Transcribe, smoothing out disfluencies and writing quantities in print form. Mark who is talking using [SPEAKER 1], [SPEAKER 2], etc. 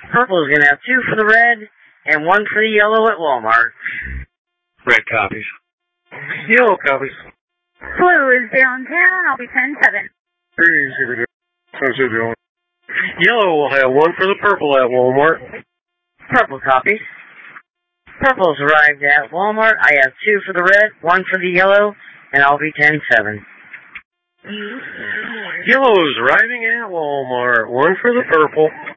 [SPEAKER 1] Purple is going to have 2 for the red and 1 for the yellow at Walmart.
[SPEAKER 2] Red copies.
[SPEAKER 3] Yellow copies.
[SPEAKER 4] Blue is downtown. I'll be 10-7.
[SPEAKER 3] Yellow will have 1 for the purple at Walmart.
[SPEAKER 1] Purple copies. Purple's arrived at Walmart. I have 2 for the red, 1 for the yellow, and I'll be 10-7.
[SPEAKER 3] Yellow is arriving at Walmart. 1 for the purple.